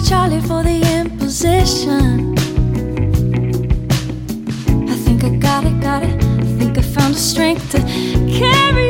Charlie for the imposition. I think I got it, I think I found the strength to carry